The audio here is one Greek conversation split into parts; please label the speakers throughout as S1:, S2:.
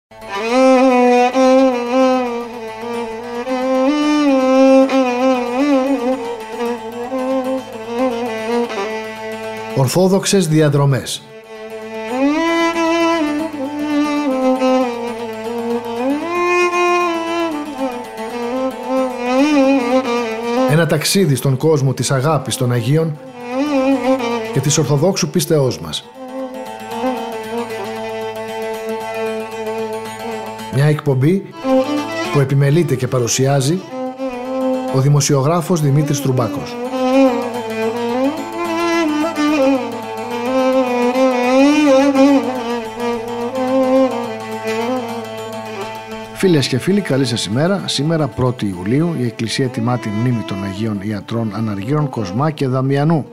S1: Ορθόδοξες διαδρομές. Ένα ταξίδι στον κόσμο της αγάπης των Αγίων και της Ορθοδόξου πίστεώς μας. Μια εκπομπή που επιμελείται και παρουσιάζει ο δημοσιογράφος Δημήτρης Τρουμπάκος. Φίλες και φίλοι, καλή σας ημέρα. Σήμερα 1η Ιουλίου η Εκκλησία τιμά τη μνήμη των Αγίων Ιατρών Αναργύρων Κοσμά και Δαμιανού.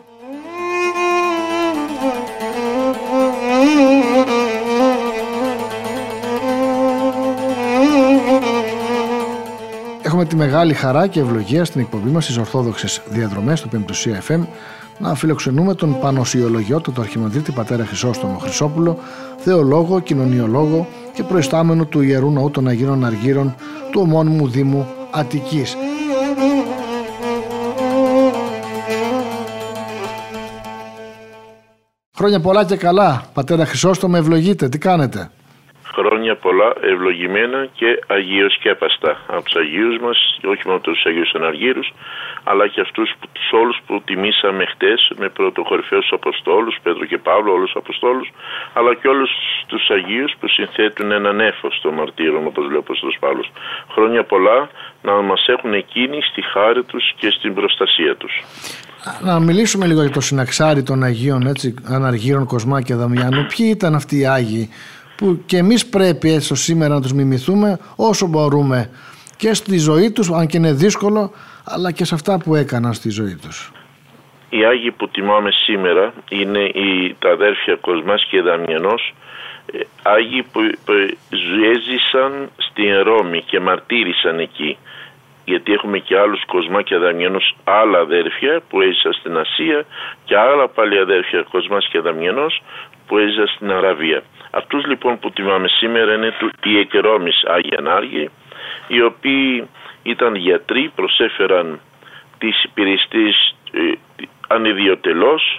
S1: Έχουμε τη μεγάλη χαρά και ευλογία στην εκπομπή μας στις Ορθόδοξες Διαδρομές του Πεμπτουσία FM να φιλοξενούμε τον Πανοσιολογιότατο του Αρχιμανδρίτη πατέρα Χρυσόστομο Χρυσόπουλο, θεολόγο, κοινωνιολόγο και προϊστάμενο του Ιερού Ναού των Αγίων Αργύρων του ομώνυμου Δήμου Αττικής. Χρόνια πολλά και καλά, πατέρα Χρυσόστομο, ευλογείτε, τι κάνετε?
S2: Χρόνια πολλά, ευλογημένα και αγιοσκέπαστα από τους Αγίους μας, όχι μόνο τους Αγίους Αναργύρους, αλλά και αυτούς τους όλους που τιμήσαμε χτες με πρωτοκορυφαίους Αποστόλους, Πέτρο και Παύλο, όλους τους Αποστόλους, αλλά και όλους τους Αγίους που συνθέτουν έναν έφος των μαρτύρων, όπως λέει ο Απόστολος Παύλος. Χρόνια πολλά να μας έχουν εκείνοι στη χάρη τους και στην προστασία τους.
S1: Να μιλήσουμε λίγο για το συναξάρι των Αγίων, έτσι, Αναργύρων Κοσμά και Δαμιανού. Ποιοι ήταν αυτοί οι Άγιοι που και εμείς πρέπει έτσι σήμερα να τους μιμηθούμε όσο μπορούμε και στη ζωή τους, αν και είναι δύσκολο, αλλά και σε αυτά που έκαναν στη ζωή τους?
S2: Οι Άγιοι που τιμάμε σήμερα είναι τα αδέρφια Κοσμάς και Δαμιανός, Άγιοι που έζησαν στην Ρώμη και μαρτύρησαν εκεί. Γιατί έχουμε και άλλους Κοσμά και Δαμιανός, άλλα αδέρφια που έζησαν στην Ασία και άλλα πάλι αδέρφια Κοσμάς και Δαμιανός που έζησαν στην Αραβία. Αυτούς λοιπόν που τιμάμε σήμερα είναι οι εκ-Ρώμης Άγιοι Ανάργοι, οι οποίοι ήταν γιατροί, προσέφεραν τις υπηρεσίες ανιδιοτελώς,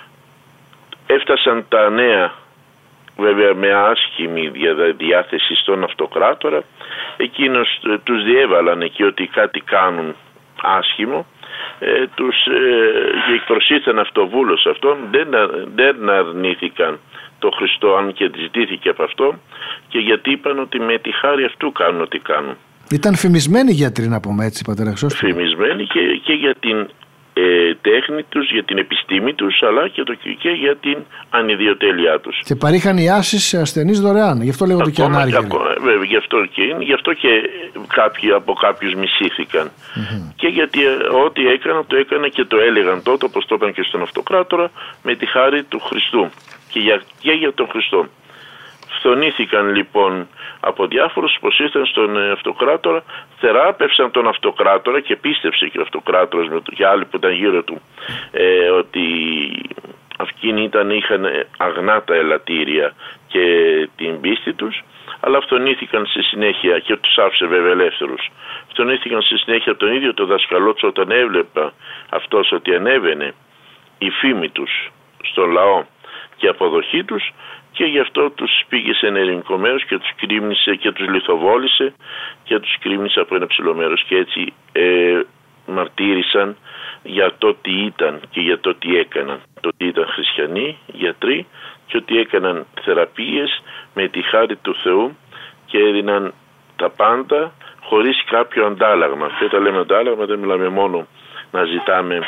S2: έφτασαν τα νέα βέβαια με άσχημη διάθεση στον αυτοκράτορα, εκείνος τους διέβαλαν εκεί ότι κάτι κάνουν άσχημο, τους προσήθεν αυτοβούλος αυτόν, δεν αρνήθηκαν το Χριστό, αν και ζητήθηκε από αυτό, και γιατί είπαν ότι με τη χάρη αυτού κάνουν ό,τι κάνουν.
S1: Ήταν φημισμένοι γιατροί, να πούμε έτσι, πατέρα Χρυσόστομο.
S2: Φημισμένοι και για την τέχνη τους, για την επιστήμη τους, αλλά και για την ανιδιοτέλειά τους.
S1: Και παρήχαν ιάσεις σε ασθενείς δωρεάν, γι' αυτό λέγονται και ανάργυροι.
S2: Βέβαια, γι' αυτό και κάποιοι από κάποιους μισήθηκαν. Και γιατί ό,τι έκαναν, το έκανα και το έλεγαν τότε, όπως το είπαν και στον αυτοκράτορα, με τη χάρη του Χριστού και για τον Χριστό. Φθονήθηκαν λοιπόν από διάφορους που ήρθαν στον αυτοκράτορα, θεράπευσαν τον αυτοκράτορα και πίστεψε και ο αυτοκράτορας και άλλοι που ήταν γύρω του ότι αυτοί είχαν αγνά τα ελαττήρια και την πίστη τους, αλλά φθονήθηκαν στη συνέχεια και τους άφησε βέβαια ελεύθερους. Φθονήθηκαν στη συνέχεια τον ίδιο το δασκαλό τους όταν έβλεπα αυτός ότι ανέβαινε η φήμη τους στον λαό και αποδοχή τους, και γι' αυτό τους πήγε σε ένα ελληνικό μέρος και τους κρίμνησε και τους λιθοβόλησε και τους κρίμνησε από ένα ψηλό μέρος, και έτσι μαρτύρησαν για το τι ήταν και για το τι έκαναν. Το ότι ήταν χριστιανοί, γιατροί, και ότι έκαναν θεραπείες με τη χάρη του Θεού και έδιναν τα πάντα χωρίς κάποιο αντάλλαγμα. Και όταν λέμε αντάλλαγμα δεν μιλάμε μόνο να ζητάμε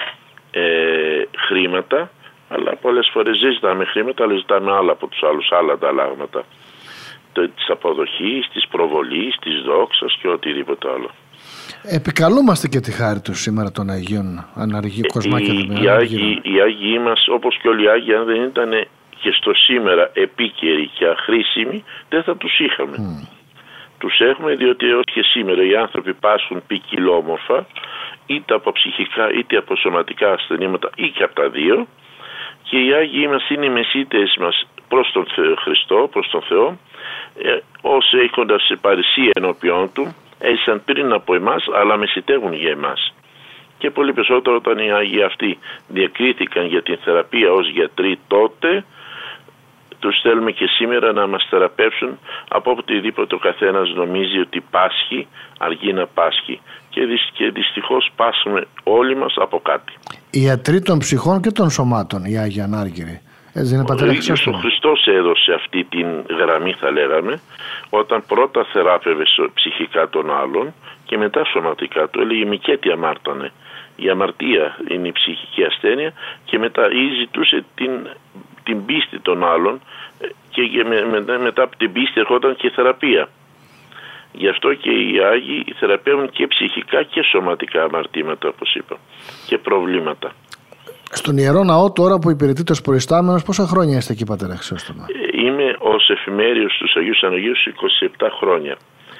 S2: χρήματα, αλλά πολλές φορές δεν ζητάμε χρήματα, αλλά ζητάμε άλλα από τους άλλους, άλλα ανταλλάγματα. Της αποδοχής, της προβολής, της δόξας και οτιδήποτε άλλο.
S1: Επικαλούμαστε και τη χάρη τους σήμερα των Αγίων Αναργύρων Κοσμά και Δαμιανού.
S2: Οι Άγιοι μας, όπως και όλοι οι Άγιοι, αν δεν ήταν και στο σήμερα επίκαιροι και αχρήσιμοι, δεν θα τους είχαμε. Τους έχουμε διότι έως και σήμερα οι άνθρωποι πάσχουν ποικιλόμορφα, είτε από ψυχικά είτε από σωματικά ασθενήματα ή και από τα δύο, και οι Άγιοι μας είναι οι μεσίτες μας προς τον Χριστό, προς τον Θεό, όσοι έχοντας παρησία ενώπιόν του, έζησαν πριν από εμάς, αλλά μεσητεύουν για εμάς. Και πολύ περισσότερο όταν οι Άγιοι αυτοί διακρίθηκαν για την θεραπεία ως γιατροί τότε, τους θέλουμε και σήμερα να μας θεραπεύσουν από οπουδήποτε ο καθένας νομίζει ότι πάσχει, αργεί να πάσχει. Και δυστυχώς πάσχουμε όλοι μας από κάτι.
S1: Οι ιατροί των ψυχών και των σωμάτων, οι Άγιοι Ανάργυροι. Ο
S2: ίδιος ο Χριστός έδωσε αυτή την γραμμή, θα λέγαμε, όταν πρώτα θεράπευε ψυχικά τον άλλον και μετά σωματικά του. Έλεγε «Μικέτι αμάρτανε». Η αμαρτία είναι η ψυχική ασθένεια και μετά ή ζητούσε την πίστη των άλλων και μετά από την πίστη ερχόταν και θεραπεία. Γι' αυτό και οι Άγιοι θεραπεύουν και ψυχικά και σωματικά αμαρτήματα, όπως είπα, και προβλήματα.
S1: Στον Ιερό Ναό τώρα που υπηρετείτε ως προϊστάμενος, πόσα χρόνια είστε εκεί, πατέρα Χρυσόστομα?
S2: Είμαι ως εφημέριος στους Αγίους Αναγίους 27 χρόνια.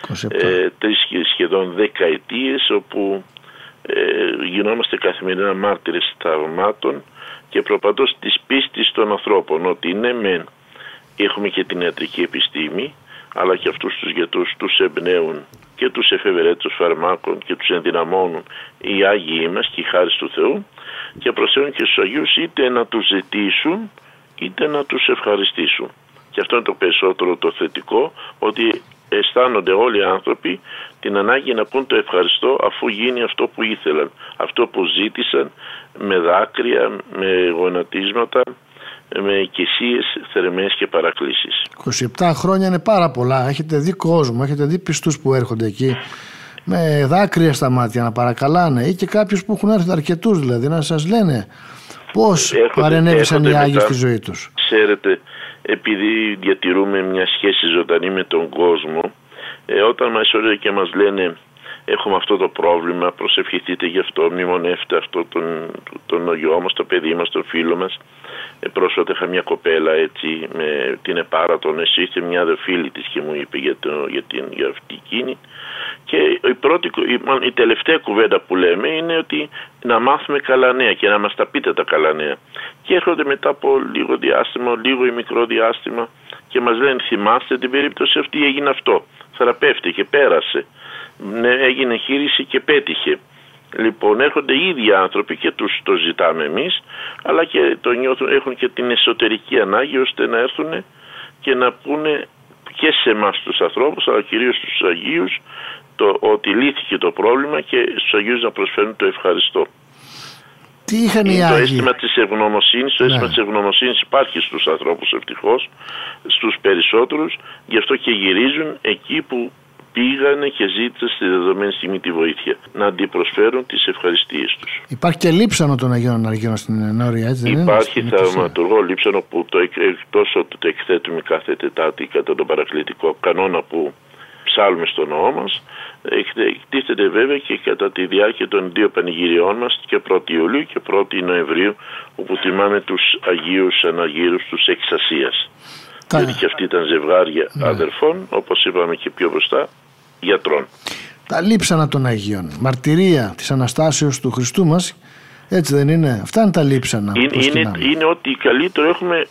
S2: 3 σχεδόν δεκαετίες, όπου γινόμαστε καθημερινά μάρτυρες θαυμάτων και προπαντός της πίστης των ανθρώπων, ότι ναι μεν έχουμε και την ιατρική επιστήμη, αλλά και αυτούς τους γιατρούς τους εμπνέουν και τους εφευρέτους φαρμάκων και τους ενδυναμώνουν οι Άγιοι μας και η χάρις του Θεού, και προσφέρουν και στους Αγίους είτε να τους ζητήσουν είτε να τους ευχαριστήσουν. Και αυτό είναι το περισσότερο το θετικό, ότι αισθάνονται όλοι οι άνθρωποι την ανάγκη να πούν το ευχαριστώ αφού γίνει αυτό που ήθελαν, αυτό που ζήτησαν, με δάκρυα, με γονατίσματα, με οικισίες, θερμές και παρακλήσεις.
S1: 27 χρόνια είναι πάρα πολλά. Έχετε δει κόσμο, έχετε δει πιστούς που έρχονται εκεί με δάκρυα στα μάτια να παρακαλάνε, ή και κάποιους που έχουν έρθει, αρκετούς δηλαδή, να σας λένε πώς παρενέβησαν οι Άγιοι στη ζωή τους.
S2: Ξέρετε, επειδή διατηρούμε μια σχέση ζωντανή με τον κόσμο, όταν μας έρχονται και μας λένε έχουμε αυτό το πρόβλημα, προσευχηθείτε γι' αυτό, μνημονεύτε αυτό τον γιο μας, το παιδί μας, τον φίλο μας. Πρόσφατα είχα μια κοπέλα έτσι, με την επάρατον, ήρθε μια αδερφίλη της και μου είπε για αυτή εκείνη. Και η τελευταία κουβέντα που λέμε είναι ότι να μάθουμε καλά νέα και να μας τα πείτε τα καλά νέα. Και έρχονται μετά από λίγο διάστημα, λίγο ή μικρό διάστημα και μας λένε θυμάστε την περίπτωση αυτή, έγινε αυτό. Θεραπεύτηκε, πέρασε. Ναι, έγινε χείριση και πέτυχε. Λοιπόν, έρχονται οι ίδιοι άνθρωποι και τους το ζητάμε εμείς, αλλά και το νιώθουν, έχουν και την εσωτερική ανάγκη ώστε να έρθουν και να πούνε και σε εμάς τους ανθρώπους, αλλά κυρίως στους Αγίους, ότι λύθηκε το πρόβλημα και στους Αγίους να προσφέρουν το ευχαριστώ.
S1: Τι είχαν οι Άγιοι?
S2: Το αίσθημα της ευγνωμοσύνης, αίσθημα της ευγνωμοσύνης υπάρχει στους ανθρώπους ευτυχώς, στους περισσότερους, γι' αυτό και γυρίζουν εκεί που πήγανε και ζήτησαν στη δεδομένη στιγμή τη βοήθεια, να αντιπροσφέρουν τις ευχαριστίες τους.
S1: Υπάρχει και λείψανο των Αγίων Αναργύρων στην Ενόρια, έτσι δεν είναι?
S2: Υπάρχει θαυματουργό λείψανο που εκτός ότι το εκθέτουμε κάθε Τετάρτη κατά τον παρακλητικό κανόνα που ψάλουμε στο ναό μας, εκτίθεται βέβαια και κατά τη διάρκεια των 2 πανηγυριών μας, και 1η Ιουλίου και 1η Νοεμβρίου, όπου τιμάμε τους Αγίους Αναργύρους τους εξ Ασίας. Γιατί και αυτοί ήταν ζευγάρια αδερφών, όπως είπαμε και πιο μπροστά, γιατρών.
S1: Τα λείψανα των Αγίων, μαρτυρία της Αναστάσεως του Χριστού μας, έτσι δεν είναι? Αυτά είναι τα λείψανα.
S2: Είναι ότι καλύτερο έχουμε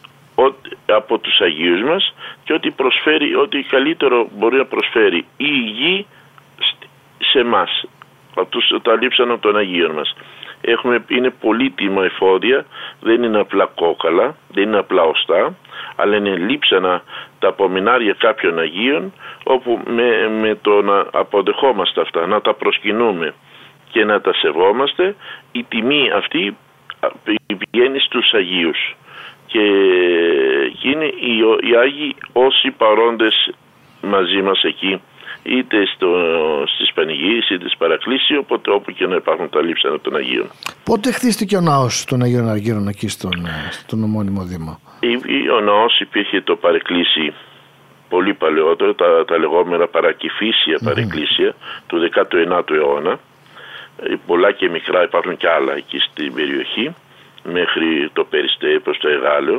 S2: από τους Αγίους μας και ότι καλύτερο μπορεί να προσφέρει η γη σε εμάς, τα λείψανα των Αγίων μας. Είναι πολύτιμα εφόδια, δεν είναι απλά κόκαλα, δεν είναι απλά οστά, αλλά είναι λείψανα τα απομεινάρια κάποιων Αγίων, όπου με το να αποδεχόμαστε αυτά, να τα προσκυνούμε και να τα σεβόμαστε, η τιμή αυτή πηγαίνει στους Αγίους. Και είναι οι Άγιοι όσοι παρόντες μαζί μας εκεί, είτε στις πανηγύρες είτε στις παρακλήσεις, οπότε όπου και να υπάρχουν τα λείψανα των Αγίων.
S1: Πότε χτίστηκε ο ναός των Αγίων Αργύρων εκεί στον ομώνυμο Δήμο?
S2: Ο ναός υπήρχε το παρεκκλήσι πολύ παλαιότερο, τα λεγόμενα παρακυφίσια παρεκκλήσια του 19ου αιώνα. Πολλά και μικρά, υπάρχουν και άλλα εκεί στην περιοχή, μέχρι το Περιστέ προς το Εγάλεο.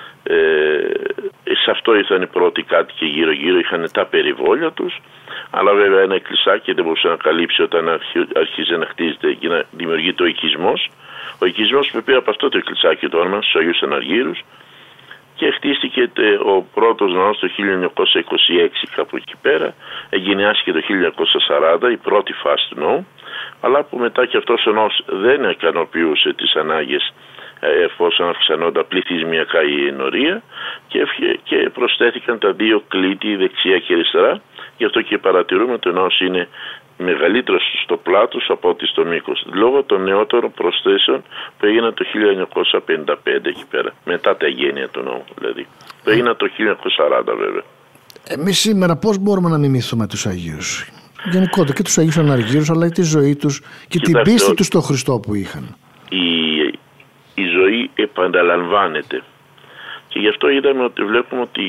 S2: Σε αυτό ήρθαν οι πρώτοι κάτοικοι γύρω-γύρω, είχαν τα περιβόλια τους, αλλά βέβαια ένα εκκλησάκι δεν μπορούσε να καλύψει όταν αρχίζει να χτίζεται και να δημιουργείται ο οικισμός. Ο οικισμός που πήρε από αυτό το εκκλησάκι το όνομα, στους Αγίους Αναργύρους, και χτίστηκε ο πρώτος ναός το 1926 κάπου εκεί πέρα, εγκαινιάστηκε το 1940 η πρώτη φάση του ναού, αλλά που μετά και αυτός ο ναός δεν ικανοποιούσε τις ανάγκες εφόσον αυξανόνταν πληθυσμιακά η ενορία και προσθέθηκαν τα δύο κλίτη δεξιά και αριστερά, γι' αυτό και παρατηρούμε ότι ο ναός είναι μεγαλύτερος στο πλάτος από ότι στο μήκος, λόγω των νεότερων προσθέσεων που έγιναν το 1955 εκεί πέρα, μετά τα εγγένεια του ναού δηλαδή, που έγιναν το 1940 βέβαια. Εμείς
S1: σήμερα πώς μπορούμε να μιμηθούμε τους Αγίους, γενικότερα και τους Αγίους Αναργύρους, αλλά και τη ζωή τους και την πίστη τους στον Χριστό που είχαν?
S2: Η ζωή επαναλαμβάνεται και γι' αυτό είδαμε ότι βλέπουμε ότι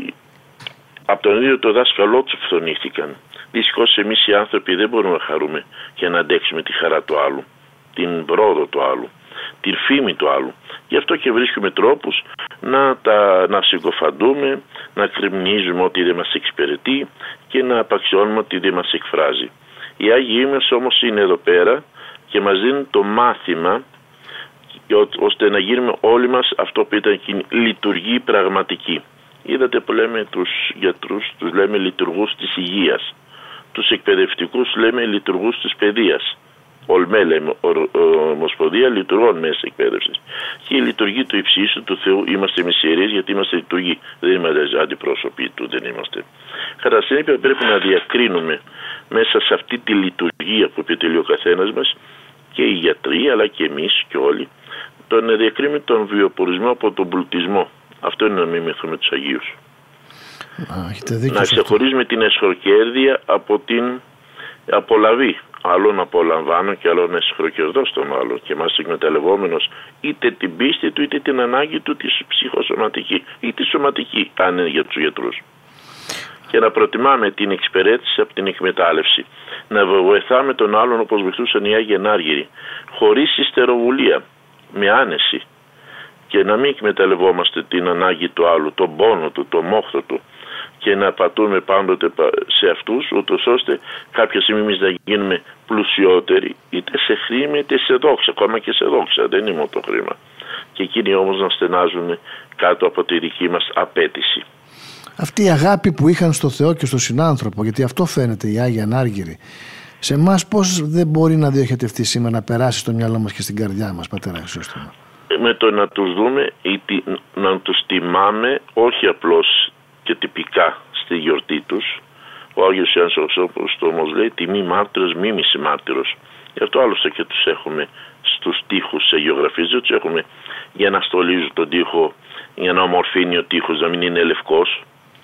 S2: από τον ίδιο το δάσκαλό τους φθονήθηκαν. Δυστυχώς εμείς οι άνθρωποι δεν μπορούμε να χαρούμε και να αντέξουμε τη χαρά του άλλου, την πρόοδο του άλλου, την φήμη του άλλου. Γι' αυτό και βρίσκουμε τρόπους να συκοφαντούμε, να κρυμνίζουμε ότι δεν μας εξυπηρετεί και να απαξιώνουμε ότι δεν μας εκφράζει. Οι Άγιοι μας όμως είναι εδώ πέρα και μας δίνουν το μάθημα ώστε να γίνουμε όλοι μας αυτό που ήταν εκείνη, λειτουργοί πραγματικοί. Είδατε που λέμε τους γιατρούς, τους λέμε λειτουργούς της υγείας. Τους εκπαιδευτικούς λέμε λειτουργούς της παιδείας. Ολμέ λέμε, Ομοσπονδία Λειτουργών Μέσα Εκπαίδευσης. Και η λειτουργή του υψίστου του Θεού είμαστε εμείς ιερείς, γιατί είμαστε λειτουργοί. Δεν είμαστε αντιπρόσωποι του, δεν είμαστε. Κατά συνέπεια πρέπει να διακρίνουμε μέσα σε αυτή τη λειτουργία που επιτελεί ο καθένας μας, και οι γιατροί αλλά και εμείς και όλοι, να διακρίνουμε τον βιοπορισμό από τον πλουτισμό. Αυτό είναι να μιμηθούμε τους Αγίους. Να ξεχωρίζουμε την αισχροκέρδεια από την απολαβή. Άλλον απολαμβάνω και άλλον αισχροκερδώ στον άλλο και μας εκμεταλλευόμενος είτε την πίστη του είτε την ανάγκη του, τη ψυχοσωματική ή τη σωματική, αν είναι για τους γιατρούς. Και να προτιμάμε την εξυπηρέτηση από την εκμετάλλευση. Να βοηθάμε τον άλλον όπως βοηθούσαν οι Άγιοι Ανάργυροι, χωρίς ιστεροβουλία, με άνεση. Και να μην εκμεταλλευόμαστε την ανάγκη του άλλου, τον πόνο του, τον μόχθο του, και να πατούμε πάντοτε σε αυτούς, ούτως ώστε κάποια στιγμή εμείς να γίνουμε πλουσιότεροι, είτε σε χρήμα είτε σε δόξα, ακόμα και σε δόξα, δεν είναι μόνο το χρήμα. Και εκείνοι όμως να στενάζουν κάτω από τη δική μας απέτηση.
S1: Αυτή η αγάπη που είχαν στο Θεό και στο συνάνθρωπο, γιατί αυτό φαίνεται οι Άγιοι Ανάργυροι, σε εμάς πώς δεν μπορεί να διοχετευτεί σήμερα, να περάσει στο μυαλό μας και στην καρδιά μας, Πατέρα Χρυσόστομο?
S2: Με το να τους δούμε ή να τους τιμάμε, όχι απλώς και τυπικά στη γιορτή τους. Ο Άγιος Ιωάννης ο Χρυσόστομος λέει τιμή μάρτυρος, μίμηση μάρτυρος. Γι' αυτό άλλωστε και τους έχουμε στους τοίχους σε γεωγραφίες, δεν τους έχουμε για να στολίζουν τον τοίχο, για να ομορφύνει ο τοίχος, να μην είναι λευκός.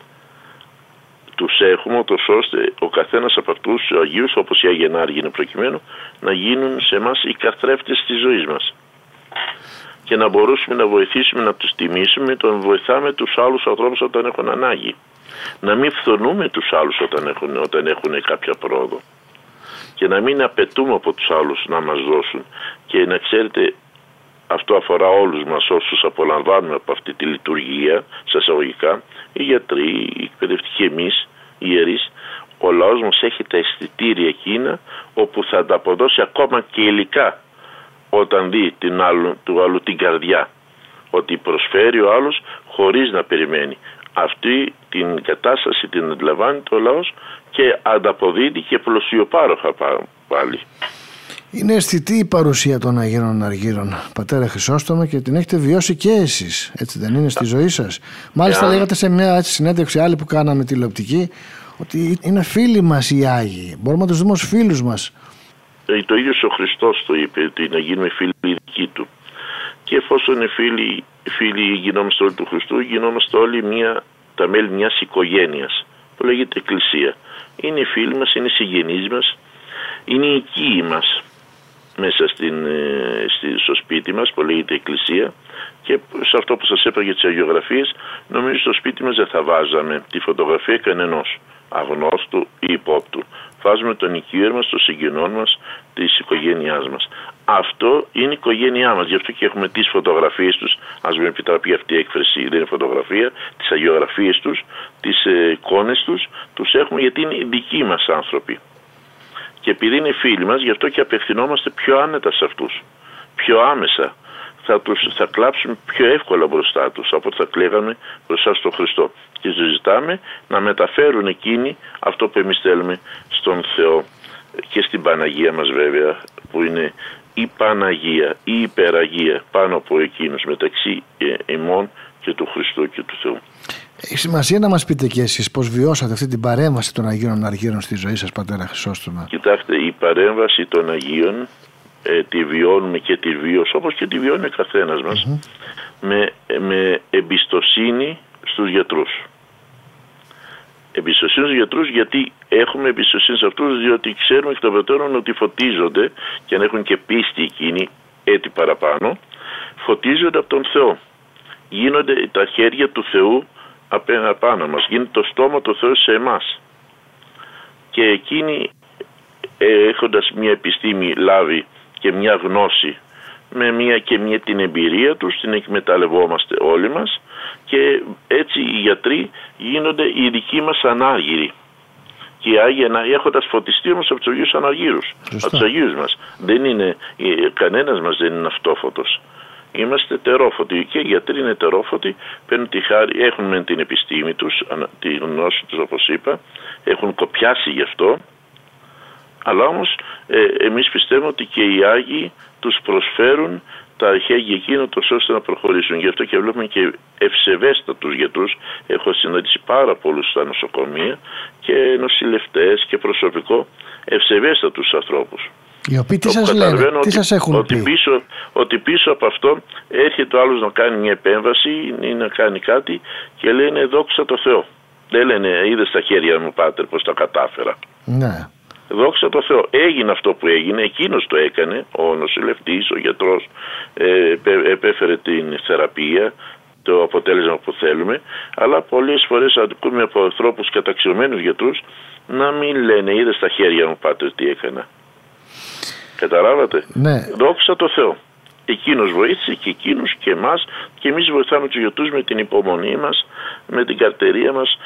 S2: Τους έχουμε ώστε ο καθένας από αυτούς τους Αγίους, όπως οι Άγιοι Ανάργυροι είναι προκειμένου, να γίνουν σε εμάς οι καθρέφτες της ζωής μας. Και να μπορούσαμε να βοηθήσουμε, να τους τιμήσουμε, τον βοηθάμε τους άλλους ανθρώπους όταν έχουν ανάγκη. Να μην φθονούμε τους άλλους όταν έχουν κάποια πρόοδο. Και να μην απαιτούμε από τους άλλους να μας δώσουν. Και να ξέρετε, αυτό αφορά όλους μας όσους απολαμβάνουμε από αυτή τη λειτουργία, σε εισαγωγικά, οι γιατροί, οι εκπαιδευτικοί, εμείς, οι ιερείς. Ο λαός μας έχει τα αισθητήρια εκείνα όπου θα ανταποδώσει ακόμα και υλικά όταν δει του άλλου την καρδιά, ότι προσφέρει ο άλλος χωρίς να περιμένει. Αυτή την κατάσταση την αντιλαμβάνει το λαός και ανταποδίδει και πλουσιοπάροχα πάλι.
S1: Είναι αισθητή η παρουσία των Αγίων Αναργύρων, Πατέρα Χρυσόστομο, και την έχετε βιώσει και εσείς, έτσι δεν είναι, στη ζωή σας? Μάλιστα λέγατε σε μια συνέντευξη άλλη που κάναμε τηλεοπτική ότι είναι φίλοι μας οι Άγιοι, μπορούμε να τους δούμε ως φίλους μας.
S2: Το ίδιο ο Χριστός το είπε, ότι να γίνουμε φίλοι δικοί του. Και εφόσον είναι φίλοι γινόμαστε όλοι του Χριστού, γινόμαστε όλοι τα μέλη μιας οικογένειας που λέγεται Εκκλησία. Είναι οι φίλοι μας, είναι οι συγγενείς μας, είναι οι οικοί μας μέσα στο σπίτι μας που λέγεται Εκκλησία. Και σε αυτό που σας είπα για τις αγιογραφίες, νομίζω στο σπίτι μας δεν θα βάζαμε τη φωτογραφία κανενός αγνώστου ή υπόπτου. Βάζουμε τον οικείο μας, των συγγενών μας, της οικογένειάς μας. Αυτό είναι η οικογένειά μας. Γι' αυτό και έχουμε τις φωτογραφίες τους. Ας με επιτραπεί αυτή η έκφραση, δεν είναι φωτογραφία, τις αγιογραφίες τους, τις εικόνες τους, τους έχουμε γιατί είναι δικοί μας άνθρωποι. Και επειδή είναι φίλοι μας, γι' αυτό και απευθυνόμαστε πιο άνετα σε αυτούς. Πιο άμεσα. θα κλάψουμε πιο εύκολα μπροστά τους από ό,τι θα κλαίγαμε μπροστά στον Χριστό. Και τους ζητάμε να μεταφέρουν εκείνοι αυτό που εμείς θέλουμε στον Θεό και στην Παναγία μας βέβαια, που είναι η Παναγία, η Υπεραγία πάνω από εκείνους, μεταξύ ημών και του Χριστού και του Θεού.
S1: Έχει σημασία να μας πείτε και εσείς πώς βιώσατε αυτή την παρέμβαση των Αγίων Αργύρων στη ζωή σας, πατέρα Χρυσόστομα.
S2: Κοιτάξτε, η παρέμβαση των Αγίων τη βιώνουμε και τη βίωσα, όπως και τη βιώνει ο καθένας μας, με εμπιστοσύνη στους γιατρούς. Εμπιστοσύνη στους γιατρούς, γιατί έχουμε εμπιστοσύνη σε αυτούς, διότι ξέρουμε εκ των προτέρων ότι φωτίζονται, και αν έχουν και πίστη εκείνοι έτη παραπάνω, φωτίζονται από τον Θεό. Γίνονται τα χέρια του Θεού απάνω μας, γίνεται το στόμα του Θεού σε εμάς. Και εκείνοι, έχοντας μια επιστήμη λάβει και μια γνώση, με μια την εμπειρία τους, την εκμεταλλευόμαστε όλοι μας, και έτσι οι γιατροί γίνονται οι δικοί μας ανάργυροι. Και οι Άγιοι έχοντας φωτιστεί όμως από τους Αγίους Αναργύρους, από τους Αγίους μας. Κανένας μας δεν είναι αυτόφωτος. Είμαστε τερόφωτοι, και οι γιατροί είναι τερόφωτοι, παίρνουν τη χάρη, έχουν με την επιστήμη τους, τη γνώση τους όπως είπα, έχουν κοπιάσει γι' αυτό, αλλά όμως εμείς πιστεύουμε ότι και οι Άγιοι τους προσφέρουν τα χέρια εκείνο τόσο ώστε να προχωρήσουν. Γι' αυτό και βλέπουμε και ευσεβέστατους γιατρούς. Έχω συναντήσει πάρα πολλούς στα νοσοκομεία και νοσηλευτές και προσωπικό, ευσεβέστατους ανθρώπους.
S1: Οι οποίοι τι σας λένε, τι σας έχουν πει?
S2: Ότι πίσω από αυτό έρχεται ο άλλος να κάνει μια επέμβαση ή να κάνει κάτι και λένε δόξα τω Θεώ. Δεν λένε είδες τα χέρια μου πάτερ πως τα κατάφερα.
S1: Ναι.
S2: Δόξα τω Θεώ. Έγινε αυτό που έγινε, εκείνος το έκανε, ο νοσηλευτής, ο γιατρός επέφερε την θεραπεία, το αποτέλεσμα που θέλουμε, αλλά πολλές φορές ακούμε από ανθρώπους καταξιωμένους γιατρούς να μην λένε είδες τα χέρια μου πάτερ τι έκανα. Καταλάβατε?
S1: Ναι.
S2: Δόξα τω Θεώ. Εκείνος βοήθησε και εκείνους και εμάς, και εμείς βοηθάμε τους γιατρούς με την υπομονή μας, με την καρτερία μας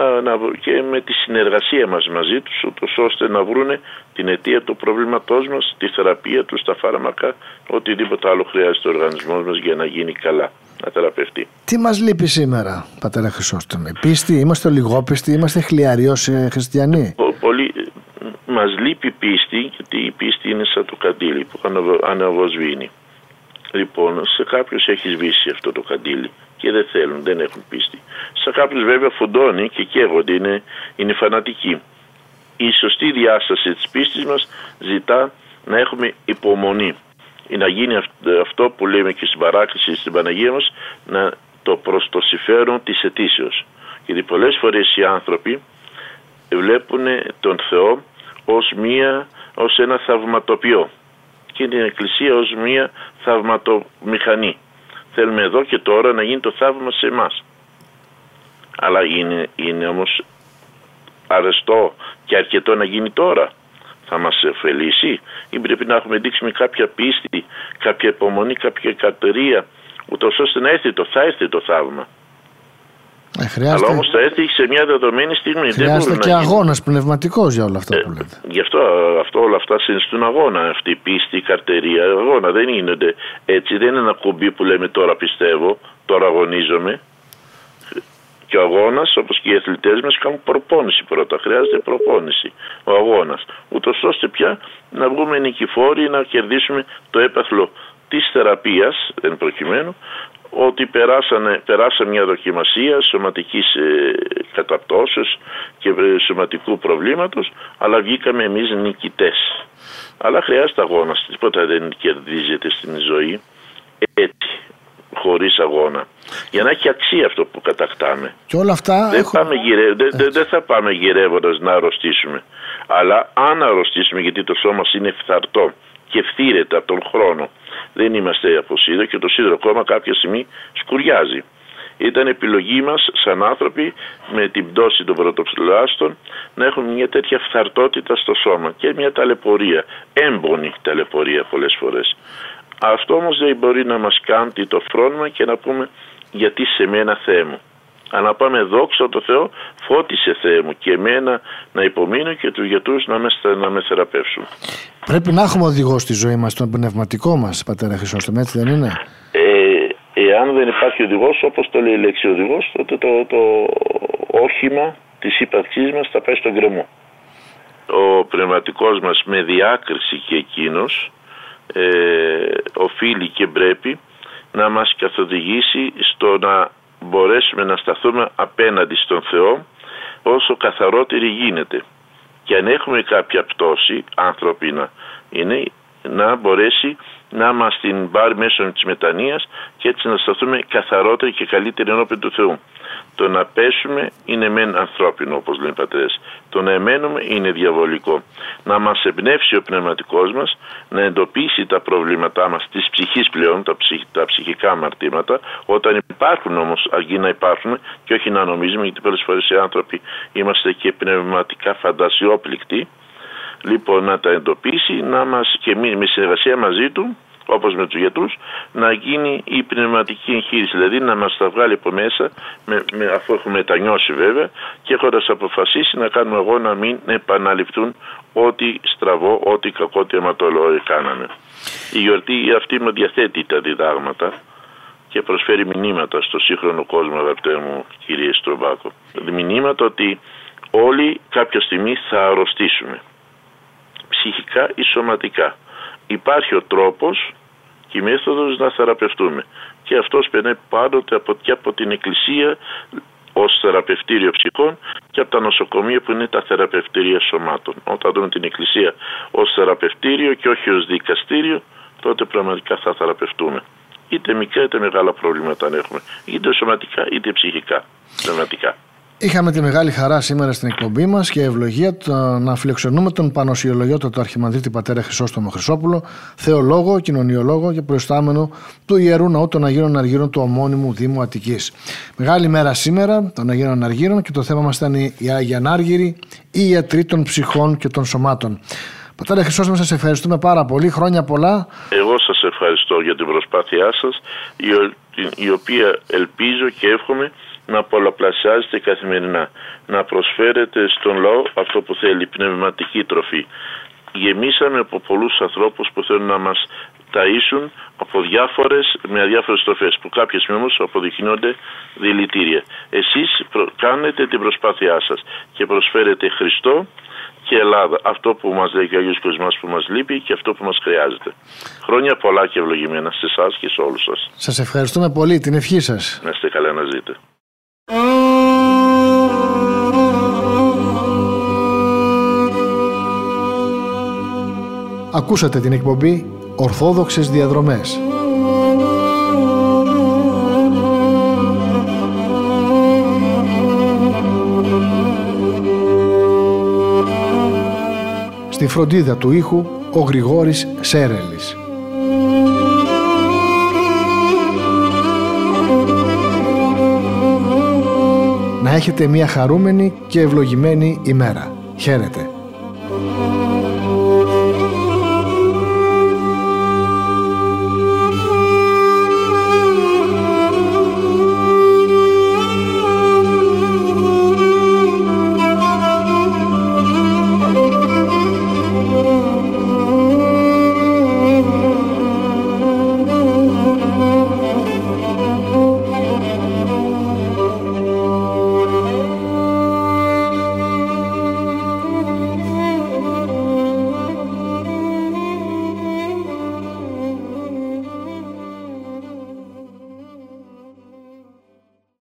S2: και με τη συνεργασία μας μαζί τους, ούτως ώστε να βρούνε την αιτία του προβλήματός μας, τη θεραπεία τους, τα φάρμακα, οτιδήποτε άλλο χρειάζεται ο οργανισμός μας για να γίνει καλά, να θεραπευτεί.
S1: Τι μας λείπει σήμερα, πατέρα Χρυσόστομε? Πίστη, είμαστε λιγόπιστοι, είμαστε χλιαριώς χριστιανοί?
S2: Πολύ. Μας λείπει πίστη, γιατί η πίστη είναι σαν το καντήλι που αναβοσβήνει. Λοιπόν, σε κάποιους έχει σβήσει αυτό το καντήλι και δεν έχουν πίστη. Σε κάποιους βέβαια φουντώνει και καίγονται, είναι φανατικοί. Η σωστή διάσταση της πίστης μας ζητά να έχουμε υπομονή. Να γίνει αυτό που λέμε και στην παράκληση στην Παναγία μας, προς το συμφέρον της αιτήσεως. Γιατί πολλές φορές οι άνθρωποι βλέπουν τον Θεό ως ένα θαυματοποιό και την Εκκλησία ως μια θαυματομηχανή. Θέλουμε εδώ και τώρα να γίνει το θαύμα σε εμάς. Αλλά είναι όμως αρεστό και αρκετό να γίνει τώρα? Θα μας ωφελήσει ή πρέπει να έχουμε δείξει με κάποια πίστη, κάποια υπομονή, κάποια καρτερία, ούτως ώστε να έρθει το θαύμα? Αλλά όμως θα έρθει σε μια δεδομένη στιγμή.
S1: Χρειάζεται και αγώνας πνευματικός για όλα αυτά που λέτε.
S2: Γι' αυτό όλα αυτά συνιστούν αγώνα. Αυτή η πίστη, η καρτερία, αγώνα. Δεν είναι έτσι, δεν είναι ένα κουμπί που λέμε τώρα πιστεύω, τώρα αγωνίζομαι. Και ο αγώνας, όπως και οι αθλητές μας, κάνουν προπόνηση πρώτα. Χρειάζεται προπόνηση ο αγώνας. Ούτως ώστε πια να βγούμε νικηφόροι, να κερδίσουμε το έπαθλο της θεραπείας, εν προκειμένου, ότι περάσαμε μια δοκιμασία σωματικής καταπτώσεως και σωματικού προβλήματος, αλλά βγήκαμε εμείς νικητές. Αλλά χρειάζεται αγώνας, τίποτα δεν κερδίζεται στην ζωή έτσι, χωρίς αγώνα. Για να έχει αξία αυτό που κατακτάμε.
S1: Και όλα αυτά
S2: δεν θα πάμε γυρεύοντας να αρρωστήσουμε. Αλλά αν αρρωστήσουμε, γιατί το σώμα μας είναι φθαρτό και φθήρεται από τον χρόνο, δεν είμαστε από σίδερο και το σίδερο ακόμα κάποια στιγμή σκουριάζει. Ήταν επιλογή μας σαν άνθρωποι με την πτώση των πρωτοψηλάστων να έχουμε μια τέτοια φθαρτότητα στο σώμα και μια ταλαιπωρία, έμπονη ταλαιπωρία πολλές φορές. Αυτό όμως δεν μπορεί να μας κάνει το φρόνημα και να πούμε γιατί σε μένα Θεέ μου. Αλλά πάμε δόξα τω Θεώ, φώτισε Θεέ μου και εμένα να υπομείνω και τους γιατρούς να με θεραπεύσουν.
S1: Πρέπει να έχουμε οδηγό στη ζωή μας, τον πνευματικό μας, πατέρα Χρυσόστομο, έτσι δεν είναι?
S2: Εάν δεν υπάρχει οδηγός, όπως το λέει η λέξη οδηγός, τότε το όχημα της ύπαρξής μας θα πάει στον γκρεμό. Ο πνευματικός μας με διάκριση και εκείνος οφείλει και πρέπει να μας καθοδηγήσει στο να μπορέσουμε να σταθούμε απέναντι στον Θεό όσο καθαρότερη γίνεται. Και αν έχουμε κάποια πτώση ανθρώπινα, είναι να μπορέσει να μας την πάρει μέσω της μετανοίας και έτσι να σταθούμε καθαρότεροι και καλύτεροι ενώπιον του Θεού. Το να πέσουμε είναι μεν ανθρώπινο, όπως λένε οι πατέρες. Το να εμένουμε είναι διαβολικό. Να μας εμπνεύσει ο πνευματικός μας, να εντοπίσει τα προβλήματά μας της ψυχής πλέον, τα ψυχικά αμαρτήματα, όταν υπάρχουν όμως, αρκεί να υπάρχουν και όχι να νομίζουμε, γιατί πολλές φορές οι άνθρωποι είμαστε και πνευματικά φαντασιόπληκτοι. Λοιπόν, να τα εντοπίσει, να μας και με συνεργασία μαζί του, όπως με τους γιατρούς, να γίνει η πνευματική εγχείρηση, δηλαδή να μας τα βγάλει από μέσα, αφού έχουμε μετανιώσει βέβαια, και έχοντας αποφασίσει να κάνουμε αγώνα να μην επαναληφθούν ό,τι στραβό, ό,τι κακό, ό,τι αιματολόγιο κάναμε. Η γιορτή αυτή μου διαθέτει τα διδάγματα και προσφέρει μηνύματα στο σύγχρονο κόσμο, αγαπητέ μου κύριε Στρομπάκο. Μηνύματα ότι όλοι κάποια στιγμή θα αρρωστήσουμε, ψυχικά ή σωματικά. Υπάρχει ο τρόπος και η μέθοδος να θεραπευτούμε. Και αυτός περνάει πάντοτε και από την Εκκλησία ως θεραπευτήριο ψυχών και από τα νοσοκομεία που είναι τα θεραπευτήρια σωμάτων. Όταν δούμε την Εκκλησία ως θεραπευτήριο και όχι ως δικαστήριο, τότε πραγματικά θα θεραπευτούμε. Είτε μικρά είτε μεγάλα προβλήματα αν έχουμε, είτε σωματικά είτε ψυχικά, πνευματικά.
S1: Είχαμε τη μεγάλη χαρά σήμερα στην εκπομπή μας και ευλογία να φιλοξενούμε τον Πανοσιολογιότατο Αρχιμανδρίτη πατέρα Χρυσόστομο Χρυσόπουλο, θεολόγο, κοινωνιολόγο και προϊστάμενο του Ιερού Ναού των Αγίων Αργύρων του ομώνυμου Δήμου Αττικής. Μεγάλη μέρα σήμερα των Αγίων Αργύρων και το θέμα μας ήταν οι Άγιοι Ανάργυροι, οι ιατροί των ψυχών και των σωμάτων. Πατέρα Χρυσόστομο, σας ευχαριστούμε πάρα πολύ. Χρόνια πολλά.
S2: Εγώ σας ευχαριστώ για την προσπάθειά σας, η οποία ελπίζω και εύχομαι να πολλαπλασιάζετε καθημερινά, να προσφέρετε στον λαό αυτό που θέλει, πνευματική τροφή. Γεμίσαμε από πολλούς ανθρώπους που θέλουν να μας ταΐσουν με διάφορες τροφές, που κάποιες όμως αποδεικνύονται δηλητήρια. Εσείς κάνετε την προσπάθειά σας και προσφέρετε Χριστό και Ελλάδα, αυτό που μας λέει και ο Άγιος Κοσμάς που μας λείπει και αυτό που μας χρειάζεται. Χρόνια πολλά και ευλογημένα σε εσάς και σε όλους σας.
S1: Σας ευχαριστούμε πολύ, την ευχή σας.
S2: Να είστε καλά, να ζείτε.
S1: Ακούσατε την εκπομπή Ορθόδοξες Διαδρομές. Στη φροντίδα του ήχου ο Γρηγόρης Σέρελης. Να έχετε μια χαρούμενη και ευλογημένη ημέρα. Χαίρετε.